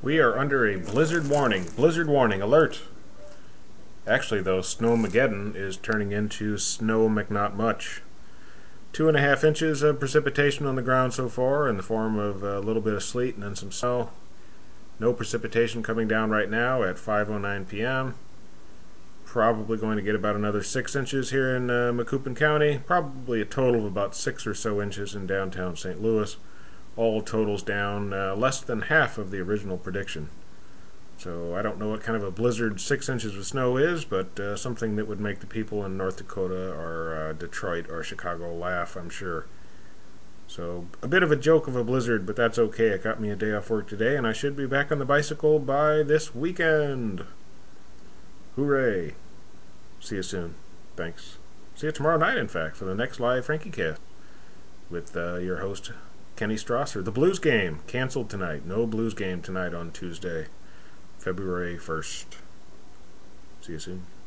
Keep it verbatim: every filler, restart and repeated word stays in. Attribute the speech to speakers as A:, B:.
A: We are under a blizzard warning. Blizzard warning alert. Actually, though, Snowmageddon is turning into Snow McNotmuch. Two and a half inches of precipitation on the ground so far in the form of a little bit of sleet and then some snow. No precipitation coming down right now at five oh nine p m Probably going to get about another six inches here in uh, Macoupin County. Probably a total of about six or so inches in downtown Saint Louis. All totals down uh, less than half of the original prediction. So I don't know what kind of a blizzard six inches of snow is, but uh, something that would make the people in North Dakota or uh, Detroit or Chicago laugh, I'm sure. So a bit of a joke of a blizzard, but that's okay. It got me a day off work today, and I should be back on the bicycle by this weekend. Hooray. See you soon. Thanks. See you tomorrow night, in fact, for the next live FrankieCast with uh, your host, Kenny Strasser. The Blues game canceled tonight. No Blues game tonight on Tuesday, February first. See you soon.